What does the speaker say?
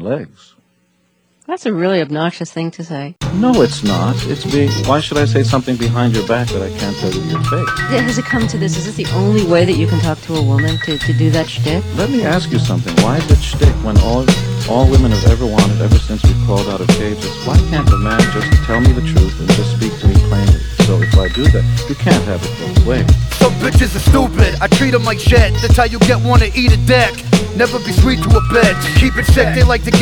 legs. That's a really obnoxious thing to say. No, it's not. Why should I say something behind your back that I can't tell you to your face? Has it come to this? Is this the only way that you can talk to a woman, to do that shtick? Let me ask you something. Why is it shtick when all women have ever wanted ever since we crawled out of cages? Why can't a man just tell me the truth and just speak to me plainly? So if I do that, you can't have it both ways. Some bitches are stupid, I treat them like shit. That's how you get one to eat a dick. Never be sweet to a bitch, keep it sick, they like to get